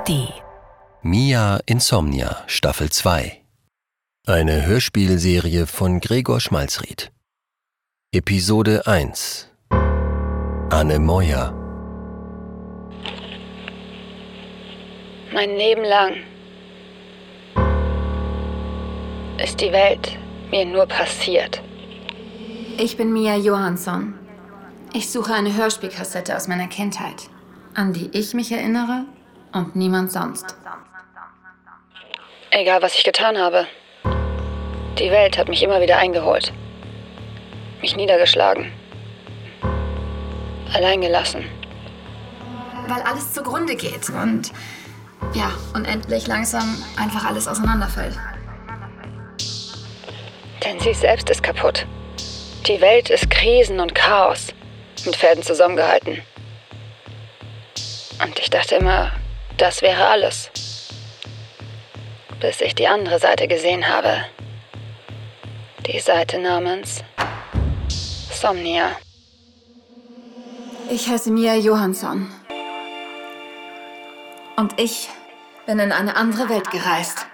ARD. Mia Insomnia, Staffel 2. Eine Hörspielserie von Gregor Schmalzried. Episode 1. Anne Moyer. Mein Leben lang ist die Welt mir nur passiert. Ich bin Mia Johansson. Ich suche eine Hörspielkassette aus meiner Kindheit, an die ich mich erinnere und niemand sonst. Egal, was ich getan habe, die Welt hat mich immer wieder eingeholt. Mich niedergeschlagen. Allein gelassen. Weil alles zugrunde geht und endlich langsam einfach alles auseinanderfällt. Denn sie selbst ist kaputt. Die Welt ist Krisen und Chaos, mit Fäden zusammengehalten. Und ich dachte immer, das wäre alles. Bis ich die andere Seite gesehen habe. Die Seite namens Somnia. Ich heiße Mia Johansson. Und ich bin in eine andere Welt gereist.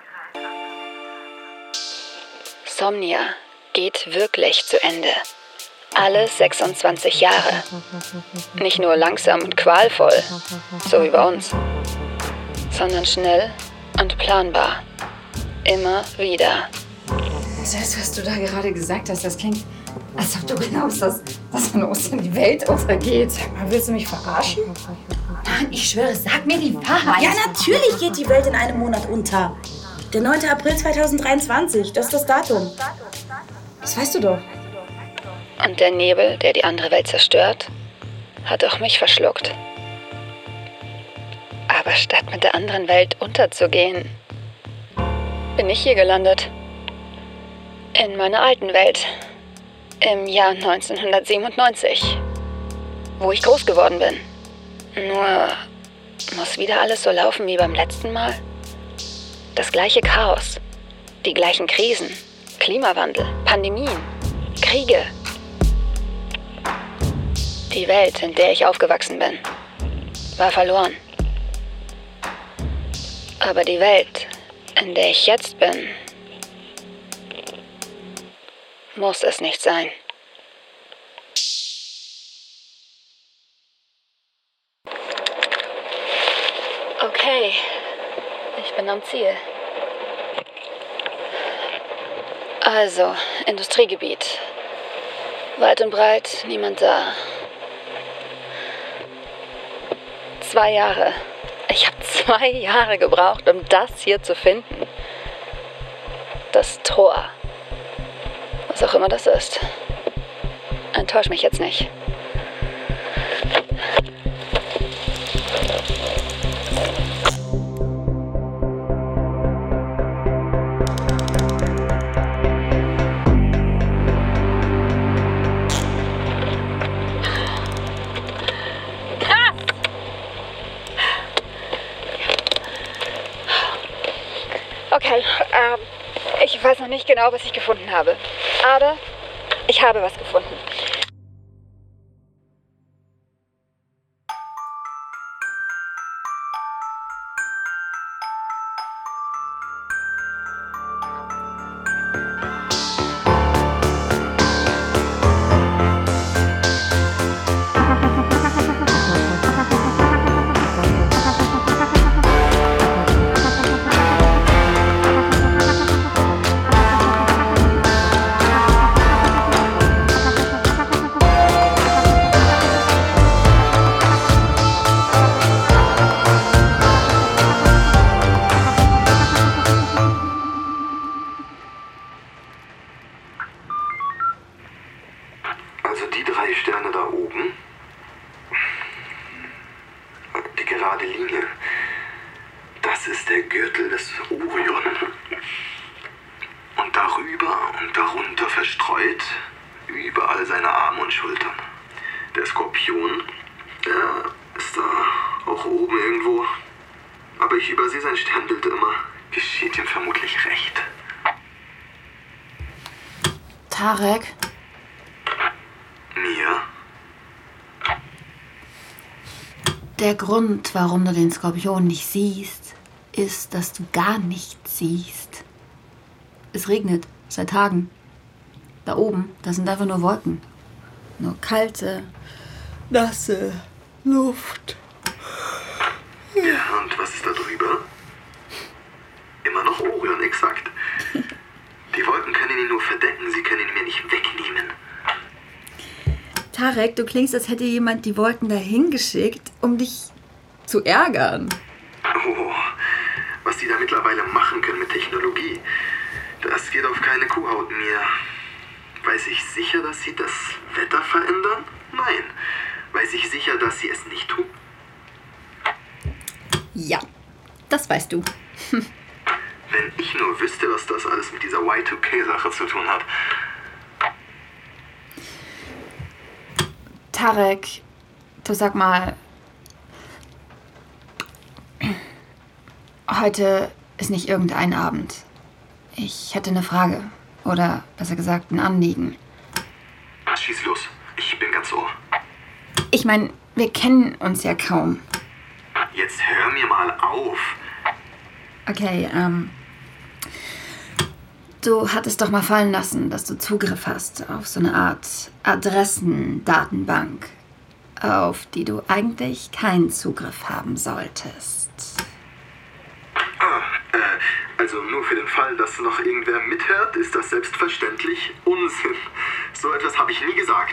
Somnia geht wirklich zu Ende. Alle 26 Jahre. Nicht nur langsam und qualvoll, so wie bei uns, sondern schnell und planbar. Immer wieder. Das, was du da gerade gesagt hast, das klingt, als ob du glaubst, dass von Ostern die Welt untergeht. Sag mal, willst du mich verarschen? Nein, ich schwöre, sag mir die Wahrheit. Ja, natürlich geht die Welt in einem Monat unter. Der 9. April 2023, das ist das Datum. Das weißt du doch. Und der Nebel, der die andere Welt zerstört, hat auch mich verschluckt. Aber statt mit der anderen Welt unterzugehen, bin ich hier gelandet. In meiner alten Welt. Im Jahr 1997. Wo ich groß geworden bin. Nur muss wieder alles so laufen wie beim letzten Mal? Das gleiche Chaos. Die gleichen Krisen. Klimawandel. Pandemien. Kriege. Die Welt, in der ich aufgewachsen bin, war verloren. Aber die Welt, in der ich jetzt bin, muss es nicht sein. Okay, ich bin am Ziel. Also, Industriegebiet. Weit und breit, niemand da. 2 Jahre. Ich habe 2 Jahre gebraucht, um das hier zu finden. Das Tor. Was auch immer das ist. Enttäusch mich jetzt nicht. Okay, ich weiß noch nicht genau, was ich gefunden habe. Aber ich habe was gefunden. Also die 3 Sterne da oben, die gerade Linie, das ist der Gürtel des Orion. Und darüber und darunter verstreut überall seine Arme und Schultern. Der Skorpion, der ist da auch oben irgendwo. Aber ich übersehe sein Sternbild immer. Geschieht ihm vermutlich recht. Tarek? Mia? Der Grund, warum du den Skorpion nicht siehst, ist, dass du gar nichts siehst. Es regnet seit Tagen. Da oben, das sind einfach nur Wolken. Nur kalte, nasse Luft. Ja, und was ist da drüber? Immer noch Orion, exakt. Die Wolken können ihn nur verdecken, sie können ihn mir nicht wegnehmen. Tarek, du klingst, als hätte jemand die Wolken dahin geschickt, um dich zu ärgern. Oh, was die da mittlerweile machen können mit Technologie, das geht auf keine Kuhhaut mehr. Weiß ich sicher, dass sie das Wetter verändern? Nein. Weiß ich sicher, dass sie es nicht tun? Ja, das weißt du. Wenn ich nur wüsste, was das alles mit dieser Y2K-Sache zu tun hat. Tarek, du sag mal, heute ist nicht irgendein Abend. Ich hätte eine Frage. Oder besser gesagt, ein Anliegen. Schieß los. Ich bin ganz ohr. Ich meine, wir kennen uns ja kaum. Jetzt hör mir mal auf. Okay, du hattest doch mal fallen lassen, dass du Zugriff hast auf so eine Art Adressendatenbank, auf die du eigentlich keinen Zugriff haben solltest. Also nur für den Fall, dass noch irgendwer mithört, ist das selbstverständlich Unsinn. So etwas habe ich nie gesagt.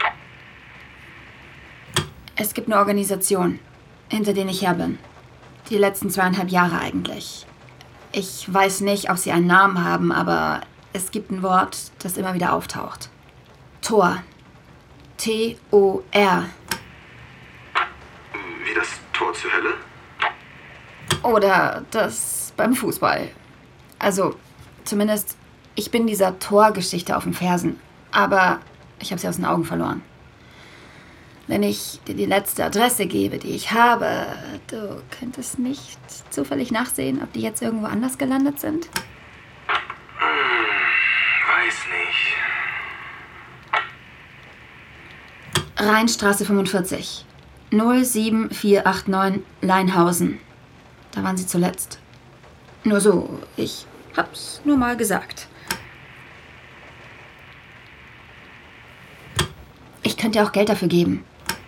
Es gibt eine Organisation, hinter der ich her bin. Die letzten 2,5 Jahre eigentlich. Ich weiß nicht, ob sie einen Namen haben, aber es gibt ein Wort, das immer wieder auftaucht. Tor. T-O-R. Wie das Tor zur Hölle? Oder das beim Fußball. Also, zumindest, ich bin dieser Torgeschichte auf den Fersen. Aber ich habe sie aus den Augen verloren. Wenn ich dir die letzte Adresse gebe, die ich habe, du könntest nicht zufällig nachsehen, ob die jetzt irgendwo anders gelandet sind? Weiß nicht. Rheinstraße 45. 07489 Leinhausen. Da waren sie zuletzt. Nur so, ich hab's nur mal gesagt. Ich könnte dir auch Geld dafür geben.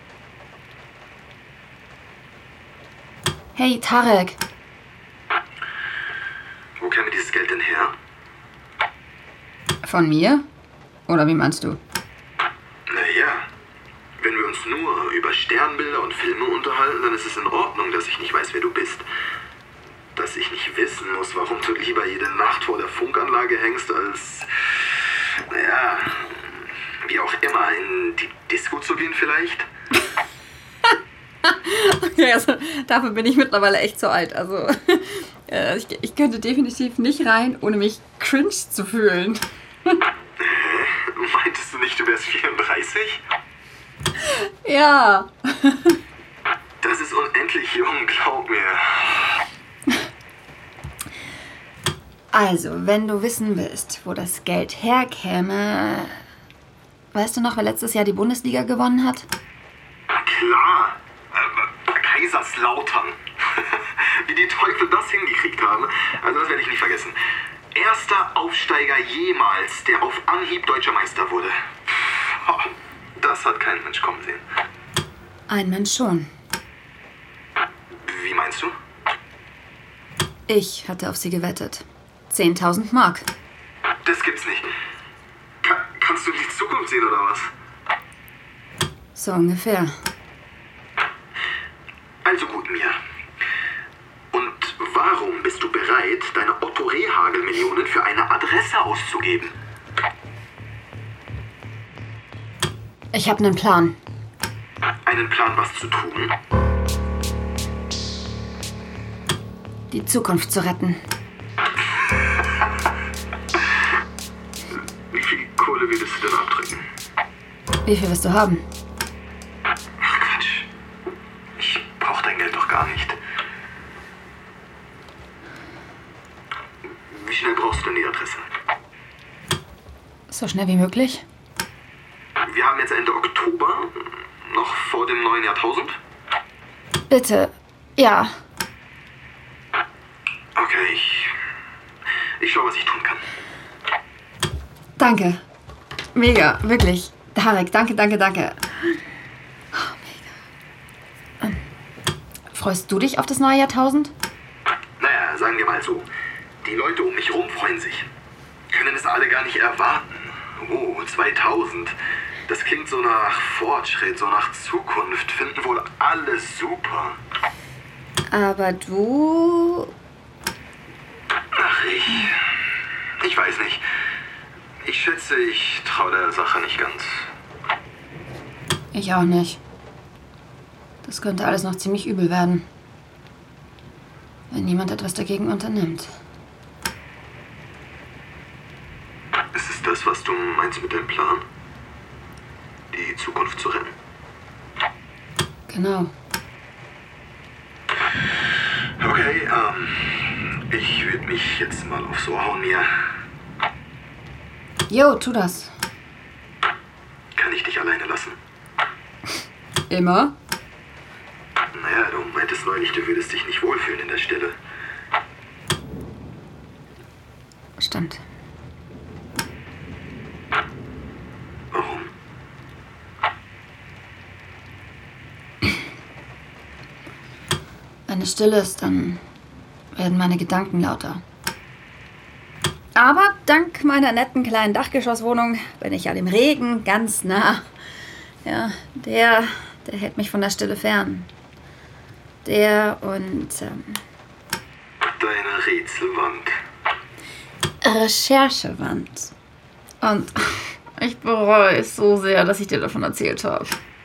Hey, Tarek. Wo käme dieses Geld denn her? Von mir? Oder wie meinst du? Naja, wenn wir uns nur über Sternbilder und Filme unterhalten, dann ist es in Ordnung, dass ich nicht weiß, wer du bist. Dass ich nicht wissen muss, warum du lieber jede Nacht vor der Funkanlage hängst, als, naja, wie auch immer, in die Disco zu gehen vielleicht? Okay, also dafür bin ich mittlerweile echt zu alt. Also ich könnte definitiv nicht rein, ohne mich cringe zu fühlen. Meintest du nicht, du wärst 34? Ja. Das ist unendlich jung, glaub mir. Also, wenn du wissen willst, wo das Geld herkäme... Weißt du noch, wer letztes Jahr die Bundesliga gewonnen hat? Klar. Kaiserslautern. Wie die Teufel das hingekriegt haben, also das werde ich nicht vergessen. Erster Aufsteiger jemals, der auf Anhieb deutscher Meister wurde. Das hat kein Mensch kommen sehen. Ein Mensch schon. Wie meinst du? Ich hatte auf sie gewettet. 10.000 Mark. Das gibt's nicht. Kannst du die Zukunft sehen, oder was? So ungefähr. Also gut, Mia. Und warum bist du bereit, deine Otto-Rehagel-Millionen für eine Adresse auszugeben? Ich habe einen Plan. Einen Plan, was zu tun? Die Zukunft zu retten. Wie viel Kohle würdest du denn abdrücken? Wie viel wirst du haben? Ach Quatsch. Ich brauch dein Geld doch gar nicht. Wie schnell brauchst du denn die Adresse? So schnell wie möglich. Wir haben jetzt Ende Oktober, noch vor dem neuen Jahrtausend. Bitte. Ja. Okay, ich schau, was ich tun kann. Danke. Mega, wirklich. Tarek, danke. Oh, mega. Freust du dich auf das neue Jahrtausend? Naja, sagen wir mal so. Die Leute um mich rum freuen sich. Können es alle gar nicht erwarten. Oh, 2000. Das klingt so nach Fortschritt, so nach Zukunft. Finden wohl alle super. Aber du... Ach, ich weiß nicht. Ich schätze, ich traue der Sache nicht ganz. Ich auch nicht. Das könnte alles noch ziemlich übel werden. Wenn niemand etwas dagegen unternimmt. Ist es das, was du meinst mit dem Plan? Die Zukunft zu retten? Genau. Okay, ich würde mich jetzt mal aufs Ohr hauen, Mia. Jo, tu das. Kann ich dich alleine lassen? Immer? Naja, du meintest neulich, du würdest dich nicht wohlfühlen in der Stille. Stimmt. Warum? Wenn es still ist, dann werden meine Gedanken lauter. Aber dank meiner netten kleinen Dachgeschosswohnung bin ich ja dem Regen ganz nah. Ja, der hält mich von der Stille fern. Der und Deine Rätselwand. Recherchewand. Und ich bereue es so sehr, dass ich dir davon erzählt habe.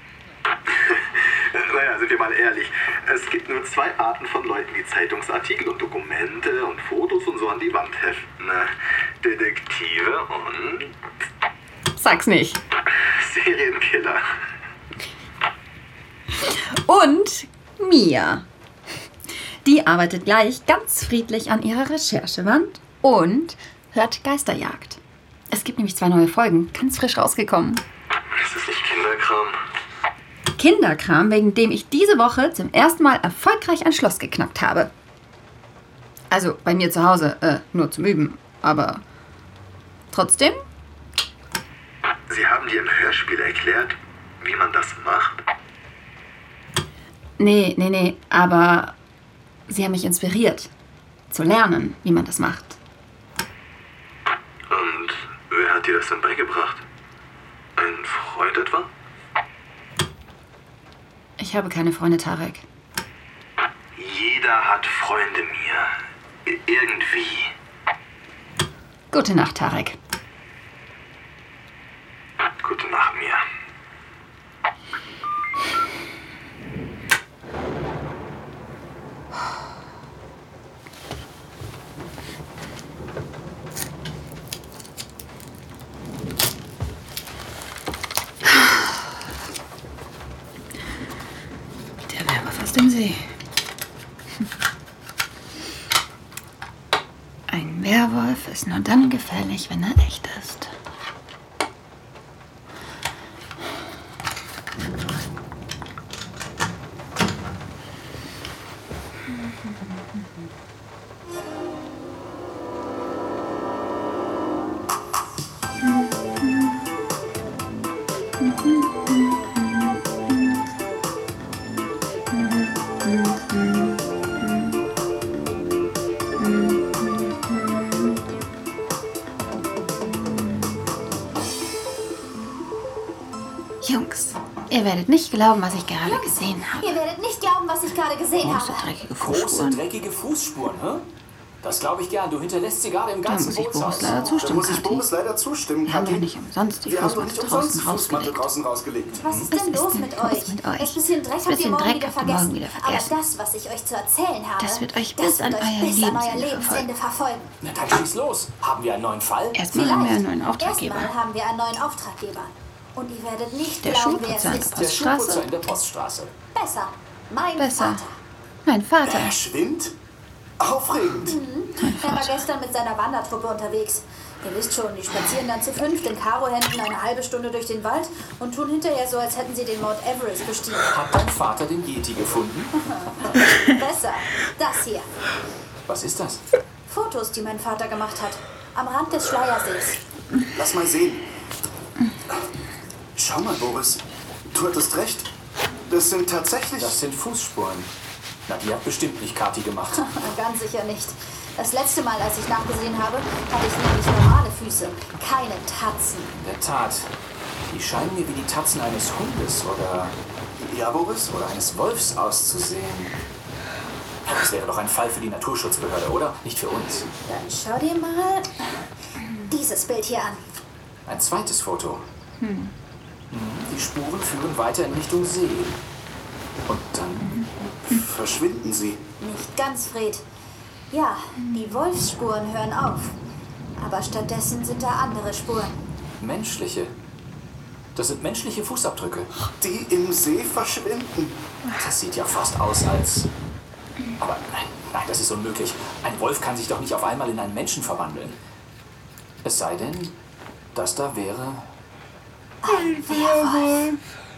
Naja, sind wir mal ehrlich. Es gibt nur 2 Arten von Leuten, die Zeitungsartikel und Dokumente und Fotos und so an die Wand heften. Detektive und... Sag's nicht. Serienkiller. Und Mia. Die arbeitet gleich ganz friedlich an ihrer Recherchewand und hört Geisterjagd. Es gibt nämlich 2 neue Folgen, ganz frisch rausgekommen. Ist das nicht Kinderkram? Kinderkram, wegen dem ich diese Woche zum ersten Mal erfolgreich ein Schloss geknackt habe. Also bei mir zu Hause, nur zum Üben, aber trotzdem. Sie haben dir im Hörspiel erklärt, wie man das macht? Nee, aber sie haben mich inspiriert, zu lernen, wie man das macht. Und wer hat dir das denn beigebracht? Ein Freund etwa? Ich habe keine Freunde, Tarek. Jeder hat Freunde, Mia. Irgendwie. Gute Nacht, Tarek. Gute Nacht, Mia. Der Werwolf aus dem See. Ein Werwolf ist nur dann gefährlich, wenn er echt ist. Jungs, ihr werdet nicht glauben, was ich gerade gesehen habe. Ihr werdet nicht glauben, was ich gerade gesehen Große, habe. dreckige Große, Fußspuren. dreckige Fußspuren, hä? Das glaube ich gern. Du hinterlässt sie gerade im Da ganzen muss ich Boris Bootshaus. leider Da zustimmen, muss ich Kathi. Boris leider zustimmen, Wir haben ja Kathi. nicht umsonst die Wir haben doch Fußmatte nicht umsonst draußen Fußmatte rausgelegt. draußen rausgelegt. Was ist Was denn ist los denn mit los euch? mit euch? Das bisschen Dreck habt ihr Bisschen morgen Dreck wieder habt ihr morgen vergessen. wieder Aber vergessen. das, was ich euch zu erzählen habe, Das wird euch das bis an wird euer euch bis an euer Lebensende Lebensende verfolgen. Na dann schieß los. Haben wir einen neuen Fall? Erstmal haben wir einen neuen Auftraggeber. Erstmal haben wir einen neuen Auftraggeber. Und ihr werdet nicht Der glauben, wer es Schuhputzer an ist. der Der Schuhputzer Poststraße. in der Poststraße. Besser. Mein Besser. Vater. Mein Vater. Verschwind? Aufregend. Er war gestern mit seiner Wandertruppe unterwegs. Ihr wisst schon, die spazieren dann zu 5 in Karohemden eine halbe Stunde durch den Wald und tun hinterher so, als hätten sie den Mount Everest bestiegen. Hat dein Vater den Yeti gefunden? Besser. Das hier. Was ist das? Fotos, die mein Vater gemacht hat. Am Rand des Schleiersees. Lass mal sehen. Schau mal, Boris. Du hattest recht. Das sind tatsächlich... Das sind Fußspuren. Na, die hat bestimmt nicht Kathi gemacht. Ganz sicher nicht. Das letzte Mal, als ich nachgesehen habe, hatte ich nämlich normale Füße. Keine Tatzen. In der Tat. Die scheinen mir wie die Tatzen eines Hundes oder... Ja, Boris? Oder eines Wolfs auszusehen. Das wäre doch ein Fall für die Naturschutzbehörde, oder? Nicht für uns. Dann schau dir mal dieses Bild hier an. Ein zweites Foto. Die Spuren führen weiter in Richtung See. Und dann Verschwinden sie. Nicht ganz, Fred. Ja, die Wolfsspuren hören auf. Aber stattdessen sind da andere Spuren. menschliche. Das sind menschliche Fußabdrücke. Die im See verschwinden. Das sieht ja fast aus als... Aber nein, das ist unmöglich. Ein Wolf kann sich doch nicht auf einmal in einen Menschen verwandeln. Es sei denn, das da wäre... Ein Werwolf.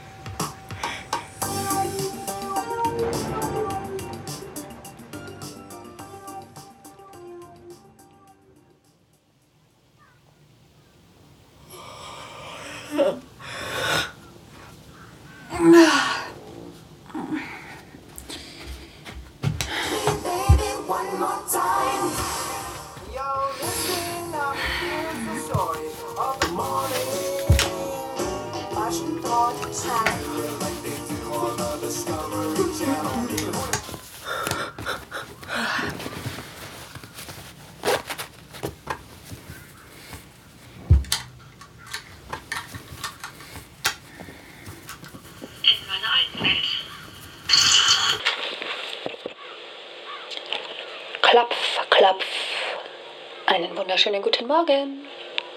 Klopf, klopf. Einen wunderschönen guten Morgen.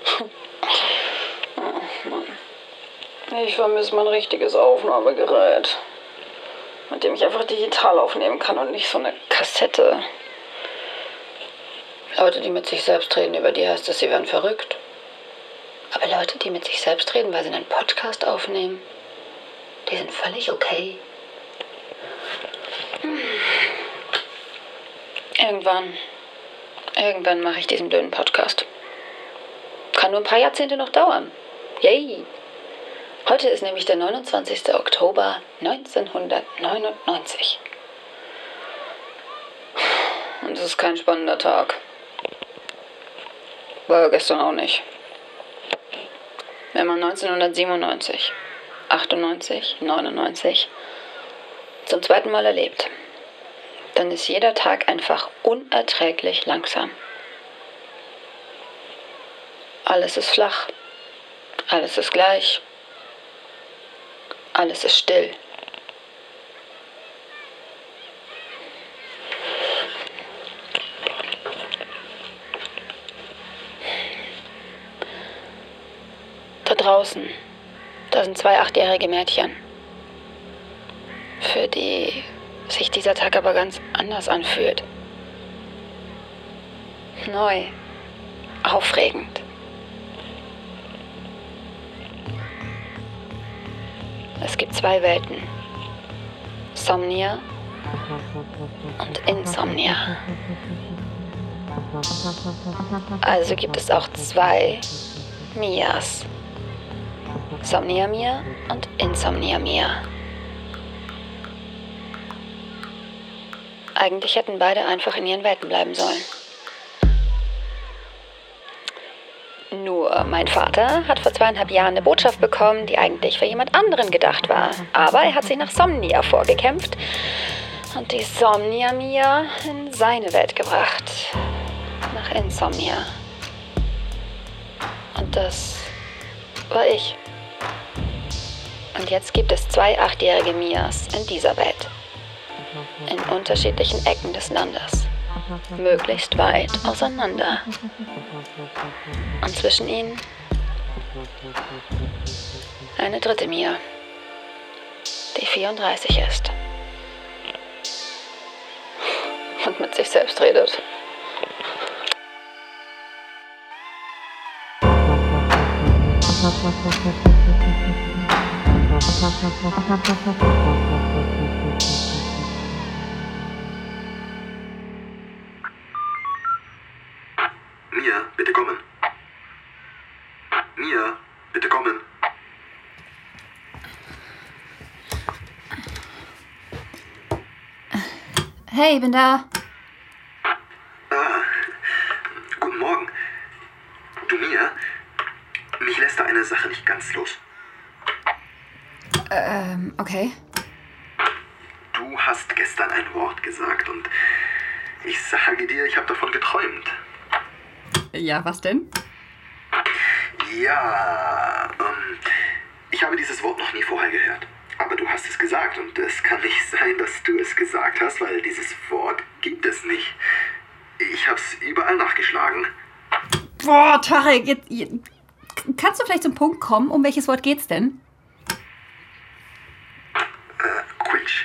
Oh Mann. Ich vermisse mein richtiges Aufnahmegerät, mit dem ich einfach digital aufnehmen kann und nicht so eine Kassette. Leute, die mit sich selbst reden, über die heißt es, sie werden verrückt. Aber Leute, die mit sich selbst reden, weil sie einen Podcast aufnehmen, die sind völlig okay. Irgendwann mache ich diesen blöden Podcast. Kann nur ein paar Jahrzehnte noch dauern. Yay! Heute ist nämlich der 29. Oktober 1999. Und es ist kein spannender Tag. War gestern auch nicht. Wenn man 1997, 98, 99 zum zweiten Mal erlebt, dann ist jeder Tag einfach unerträglich langsam. Alles ist flach. Alles ist gleich. Alles ist still. Da draußen, da sind 2 8-jährige Mädchen, für die sich dieser Tag aber ganz anders anfühlt. Neu. Aufregend. Es gibt 2 Welten. Somnia und Insomnia. Also gibt es auch 2 Mias. Somnia Mia und Insomnia Mia. Eigentlich hätten beide einfach in ihren Welten bleiben sollen. Nur mein Vater hat vor 2,5 Jahren eine Botschaft bekommen, die eigentlich für jemand anderen gedacht war. Aber er hat sich nach Somnia vorgekämpft und die Somnia Mia in seine Welt gebracht. Nach Insomnia. Und das war ich. Und jetzt gibt es 2 8-jährige Mias in dieser Welt. In unterschiedlichen Ecken des Landes. Möglichst weit auseinander. Und zwischen ihnen eine dritte Mia, die 34 ist. Und mit sich selbst redet. Mia, bitte kommen. Mia, bitte kommen. Hey, bin da. Guten Morgen. Du, Mia, mich lässt da eine Sache nicht ganz los. Okay. Du hast gestern ein Wort gesagt und ich sage dir, ich habe davon geträumt. Ja, was denn? Ja, ich habe dieses Wort noch nie vorher gehört. Aber du hast es gesagt und es kann nicht sein, dass du es gesagt hast, weil dieses Wort gibt es nicht. Ich habe es überall nachgeschlagen. Boah, Tarek, jetzt, kannst du vielleicht zum Punkt kommen? Um welches Wort geht's denn? Quinch.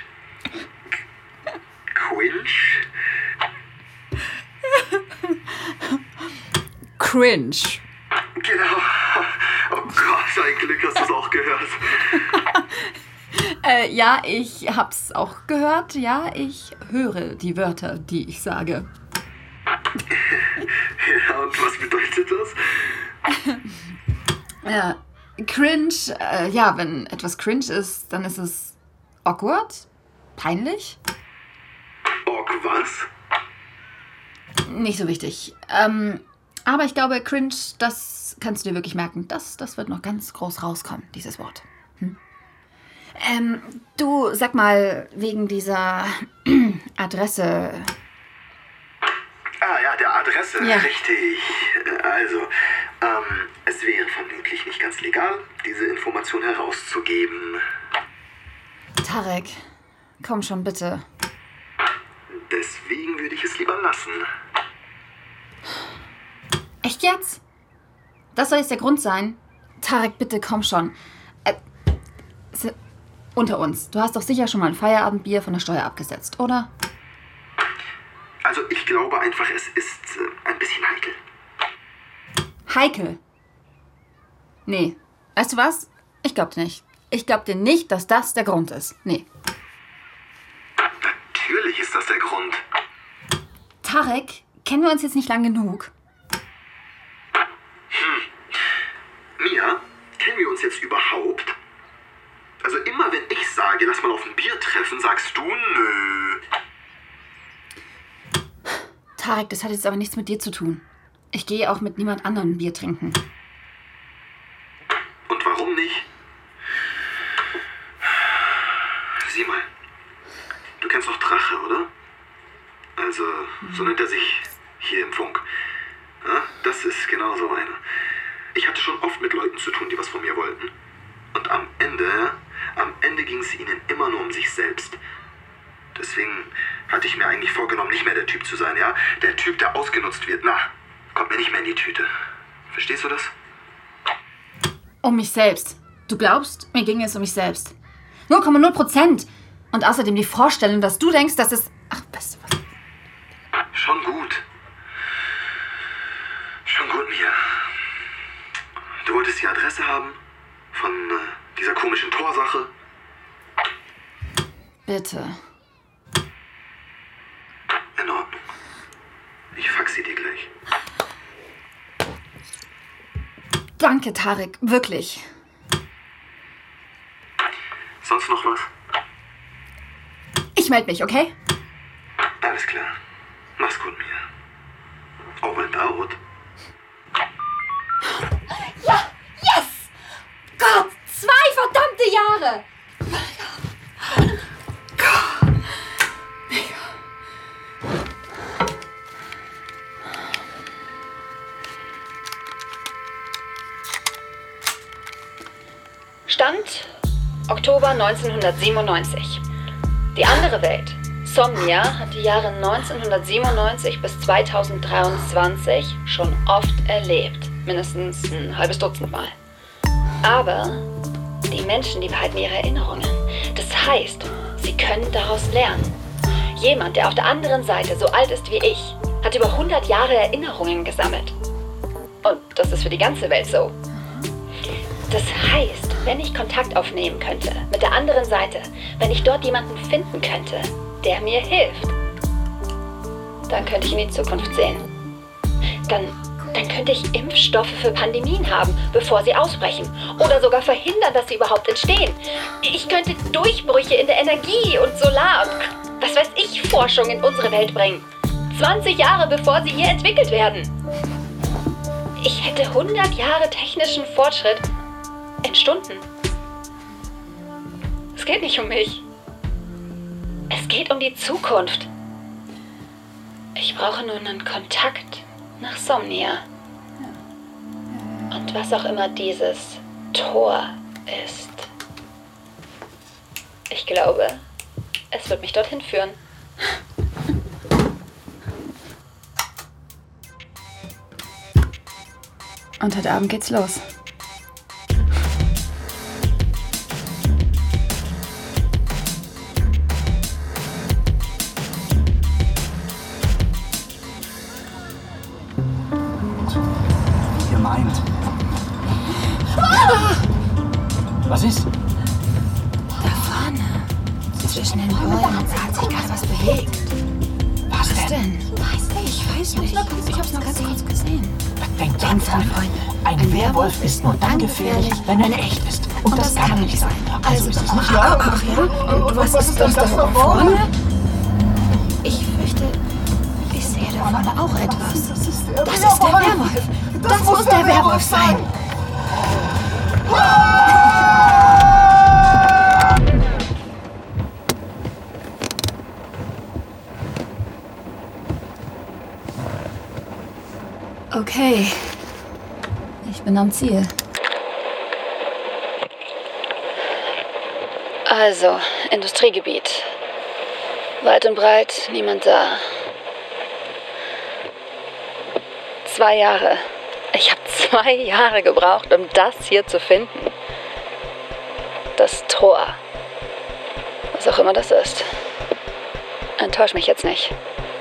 Quinch? Cringe. Genau. Oh Gott, ein Glück hast du es auch gehört. Ja, ich hab's auch gehört. Ja, ich höre die Wörter, die ich sage. Ja, und was bedeutet das? Cringe, ja, wenn etwas cringe ist, dann ist es awkward, peinlich. Was? Nicht so wichtig. Aber ich glaube, cringe, das kannst du dir wirklich merken. Das wird noch ganz groß rauskommen, dieses Wort. Du, sag mal, wegen dieser Adresse. Ah ja, der Adresse, Ja. richtig. Also, es wäre vermutlich nicht ganz legal, diese Information herauszugeben. Tarek, komm schon, bitte. Deswegen würde ich es lieber lassen. Echt jetzt? Das soll jetzt der Grund sein? Tarek, bitte, komm schon. Unter uns, du hast doch sicher schon mal ein Feierabendbier von der Steuer abgesetzt, oder? Also, ich glaube einfach, es ist ein bisschen heikel. Heikel? Nee. Weißt du was? Ich glaub dir nicht. Ich glaub dir nicht, dass das der Grund ist. Nee. Natürlich ist das der Grund. Tarek, kennen wir uns jetzt nicht lang genug? Mia, kennen wir uns jetzt überhaupt? Also immer wenn ich sage, lass mal auf ein Bier treffen, sagst du nö. Tarek, das hat jetzt aber nichts mit dir zu tun. Ich gehe auch mit niemand anderem ein Bier trinken. Und warum nicht? Sieh mal, du kennst doch Drache, oder? Also, so nennt er sich hier im Funk. Ja, das ist genau so einer. Ich hatte schon oft mit Leuten zu tun, die was von mir wollten. Und am Ende ging es ihnen immer nur um sich selbst. Deswegen hatte ich mir eigentlich vorgenommen, nicht mehr der Typ zu sein, ja? Der Typ, der ausgenutzt wird, kommt mir nicht mehr in die Tüte. Verstehst du das? Um mich selbst. Du glaubst, mir ging es um mich selbst. 0,0%. Und außerdem die Vorstellung, dass du denkst, dass es... Ach, weißt du was? Schon gut. Schon gut, Mia. Du wolltest die Adresse haben von dieser komischen Torsache. Bitte. In Ordnung. Ich fax sie dir gleich. Danke, Tarek. Wirklich. Sonst noch was? Ich melde mich, okay? Alles klar. Mach's gut, Mia. Over and out. Ja! Yes! Gott! 2 verdammte Jahre! Stand Oktober 1997. Die andere Welt, Somnia, hat die Jahre 1997 bis 2023 schon oft erlebt. Mindestens ein halbes Dutzend Mal. Aber die Menschen, die behalten ihre Erinnerungen. Das heißt, sie können daraus lernen. Jemand, der auf der anderen Seite so alt ist wie ich, hat über 100 Jahre Erinnerungen gesammelt. Und das ist für die ganze Welt so. Das heißt, wenn ich Kontakt aufnehmen könnte mit der anderen Seite, wenn ich dort jemanden finden könnte, der mir hilft, dann könnte ich in die Zukunft sehen. Dann könnte ich Impfstoffe für Pandemien haben, bevor sie ausbrechen. Oder sogar verhindern, dass sie überhaupt entstehen. Ich könnte Durchbrüche in der Energie und Solar und was weiß ich Forschung in unsere Welt bringen. 20 Jahre bevor sie hier entwickelt werden. Ich hätte 100 Jahre technischen Fortschritt in Stunden. Es geht nicht um mich. Es geht um die Zukunft. Ich brauche nur einen Kontakt nach Somnia. Und was auch immer dieses Tor ist. Ich glaube, es wird mich dorthin führen. Und heute Abend geht's los. Ihr meint. Was ist? Da vorne, zwischen den Bäumen, hat sich gerade was bewegt. Was denn? Ich weiß nicht. Ich hab's noch ganz kurz gesehen. Denkt dran, Freunde. Ein Werwolf ist nur dann gefährlich, wenn er echt ist. Und das kann er nicht sein. Also ist es nicht wahr? Ach ja? Und was ist das da vorne? Ich fürchte, ich sehe da vorne auch etwas. Das ist der Werwolf. Das muss der Werwolf sein. Okay. Ich bin am Ziel. Also, Industriegebiet. Weit und breit, niemand da. 2 Jahre. Ich habe 2 Jahre gebraucht, um das hier zu finden. Das Tor. Was auch immer das ist. Enttäusch mich jetzt nicht.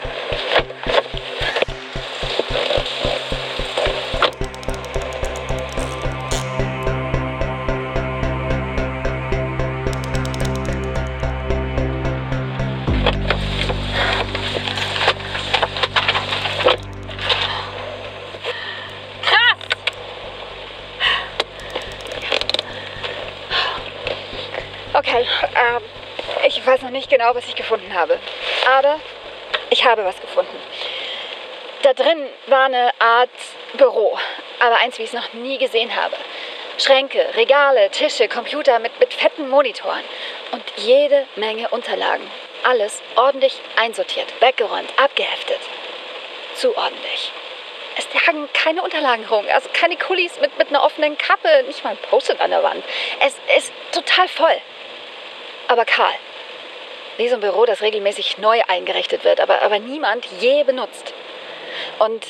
Okay, ich weiß noch nicht genau, was ich gefunden habe. Aber ich habe was gefunden. Da drin war eine Art Büro. Aber eins, wie ich es noch nie gesehen habe. Schränke, Regale, Tische, Computer mit fetten Monitoren. Und jede Menge Unterlagen. Alles ordentlich einsortiert, weggeräumt, abgeheftet. Zu ordentlich. Es lagen keine Unterlagen rum, also keine Kulis mit einer offenen Kappe, nicht mal ein Post-it an der Wand. Es ist total voll. Aber kahl. Wie so ein Büro, das regelmäßig neu eingerichtet wird, aber niemand je benutzt. Und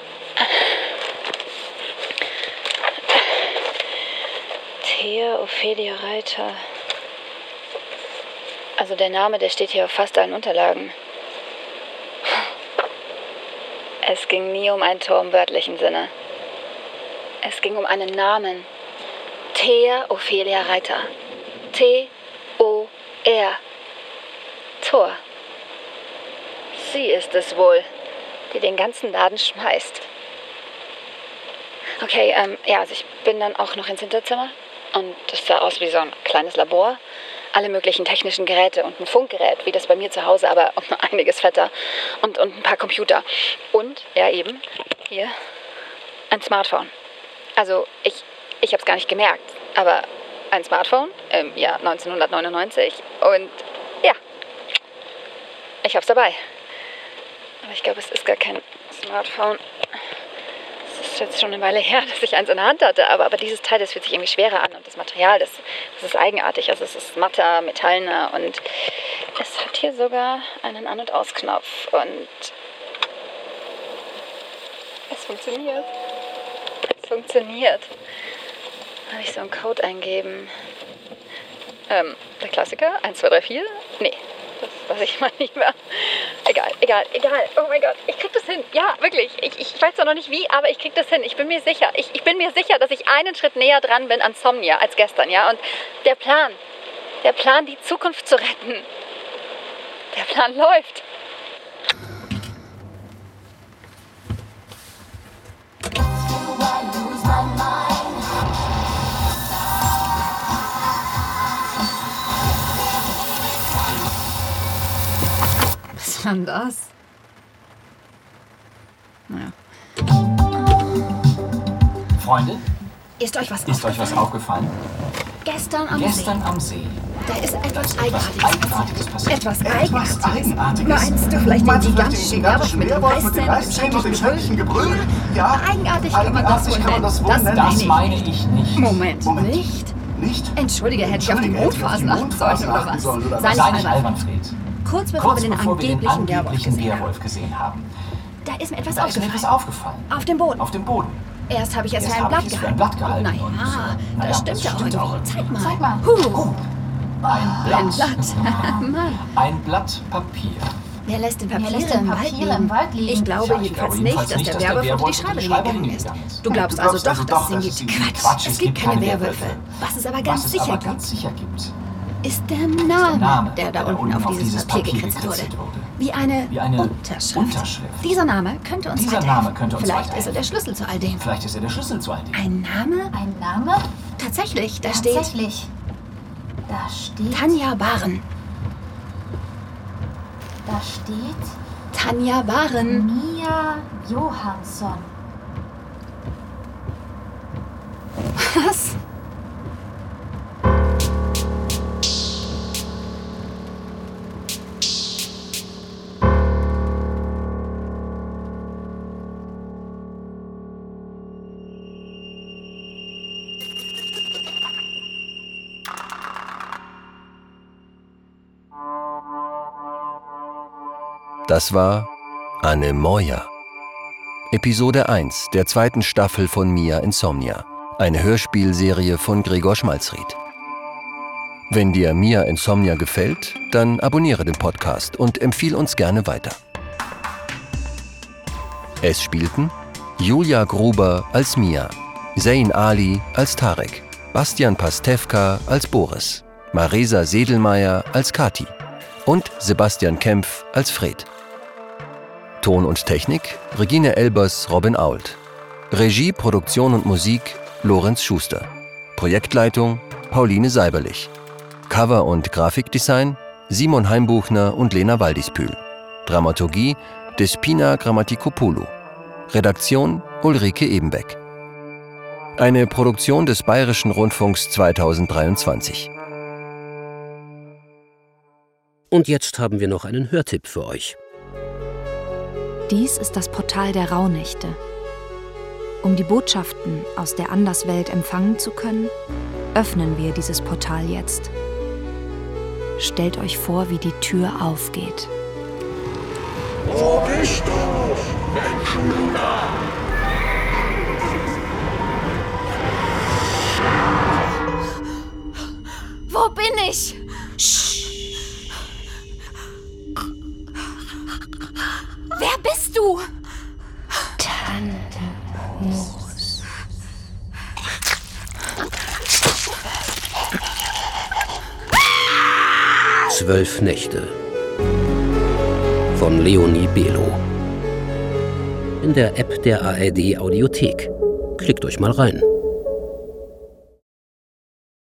Thea Ophelia Reiter. Also der Name, der steht hier auf fast allen Unterlagen. Es ging nie um ein Tor im wörtlichen Sinne. Es ging um einen Namen. Thea Ophelia Reiter. T-O-R. Tor. Sie ist es wohl, die den ganzen Laden schmeißt. Okay, also ich bin dann auch noch ins Hinterzimmer. Und das sah aus wie so ein kleines Labor. Alle möglichen technischen Geräte und ein Funkgerät, wie das bei mir zu Hause, aber einiges fetter. Und ein paar Computer. Und, ja eben, hier, ein Smartphone. Also, ich habe es gar nicht gemerkt, aber ein Smartphone im Jahr 1999 und ja, ich habe es dabei. Aber ich glaube, es ist gar kein Smartphone. Es ist jetzt schon eine Weile her, dass ich eins in der Hand hatte, aber dieses Teil, das fühlt sich irgendwie schwerer an und das Material, das ist eigenartig. Also es ist matter, metallener und es hat hier sogar einen An- und Ausknopf und es funktioniert. Es funktioniert. Habe ich so einen Code eingeben? Der Klassiker, 1, 2, 3, 4? Nee, das lasse ich mal lieber. Egal. Oh mein Gott, ich krieg das hin. Ja, wirklich. Ich weiß zwar noch nicht wie, aber ich krieg das hin. Ich bin mir sicher. Ich bin mir sicher, dass ich einen Schritt näher dran bin an Somnia als gestern, ja? Und der Plan, die Zukunft zu retten, der Plan läuft. Was war denn das? Naja. Freunde, Ist euch was ist euch was aufgefallen? Gestern am Gestern am See. Da ist etwas Eigenartiges passiert. Etwas Eigenartiges? Meinst Meinst du vielleicht den gigantischen Werwolf mit den Reißzähnen und dem schrecklichen Gebrüll? Ja. Eigenartig kann man das wohl nennen. Das meine ich nicht. Moment, nicht? Nicht? Entschuldige, hätte ich auf die Mondphasen achten sollen oder was? Sei nicht albern, Fred. Kurz bevor wir den angeblichen angeblichen Werwolf gesehen haben. Da ist mir etwas Da ist mir etwas aufgefallen. Auf dem Boden. Auf dem Boden. Erst habe ich es Erst für ein habe ich es für ein Blatt gehalten. Naja, und, das stimmt ja auch irgendwie. auch. Zeig mal. Zeig mal. Ein Blatt. Ein Blatt. Mann. Ein Blatt Papier. Wer lässt denn Wer lässt Papiere denn im Wald liegen? Papiere im Wald liegen? Ich glaube jedenfalls nicht, dass der Werwolf auf die Schreiber gegangen ist. Du glaubst also doch, dass es ihn gibt. Quatsch, es gibt keine Werwölfe. Was es aber ganz sicher gibt, ist der Name, der da unten auf dieses Papier gekritzt wurde. Wie eine Unterschrift. Dieser Name könnte uns weiterhelfen. Vielleicht ist er der Schlüssel zu all dem. Ein Name? Ein Name? Tatsächlich, da Tatsächlich. Da steht Tanja Baren. Da steht Tanja Baren. Mia Johansson. Was? Das war Anne Moya. Episode 1 der 2. Staffel von Mia Insomnia. Eine Hörspielserie von Gregor Schmalzried. Wenn dir Mia Insomnia gefällt, dann abonniere den Podcast und empfiehl uns gerne weiter. Es spielten Julia Gruber als Mia, Zain Ali als Tarek, Bastian Pastewka als Boris, Maresa Sedelmeier als Kati und Sebastian Kempf als Fred. Ton und Technik Regine Elbers, Robin Ault. Regie, Produktion und Musik Lorenz Schuster. Projektleitung Pauline Seiberlich. Cover und Grafikdesign Simon Heimbuchner und Lena Waldispül. Dramaturgie Despina Grammatikopoulou. Redaktion Ulrike Ebenbeck. Eine Produktion des Bayerischen Rundfunks 2023. Und jetzt haben wir noch einen Hörtipp für euch. Dies ist das Portal der Rauhnächte. Um die Botschaften aus der Anderswelt empfangen zu können, öffnen wir dieses Portal jetzt. Stellt euch vor, wie die Tür aufgeht. Wo bist du, Menschenluna? Wo bin ich? Wer bist du? Tante Moos. 12 Nächte von Leonie Belo. In der App der ARD Audiothek. Klickt euch mal rein.